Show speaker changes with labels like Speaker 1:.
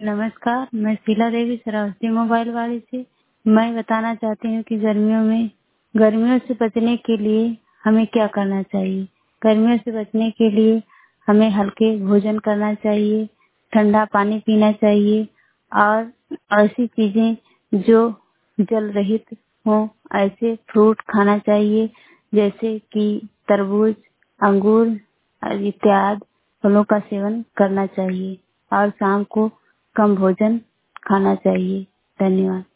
Speaker 1: नमस्कार, मैं शीला देवी श्रावस्ती मोबाइल वाली से। मैं बताना चाहती हूँ कि गर्मियों से बचने के लिए हमें क्या करना चाहिए। गर्मियों से बचने के लिए हमें हल्के भोजन करना चाहिए, ठंडा पानी पीना चाहिए और ऐसी चीजें जो जल रहित हों, ऐसे फ्रूट खाना चाहिए जैसे कि तरबूज, अंगूर इत्यादि फलों का सेवन करना चाहिए और शाम को कम भोजन खाना चाहिए। धन्यवाद।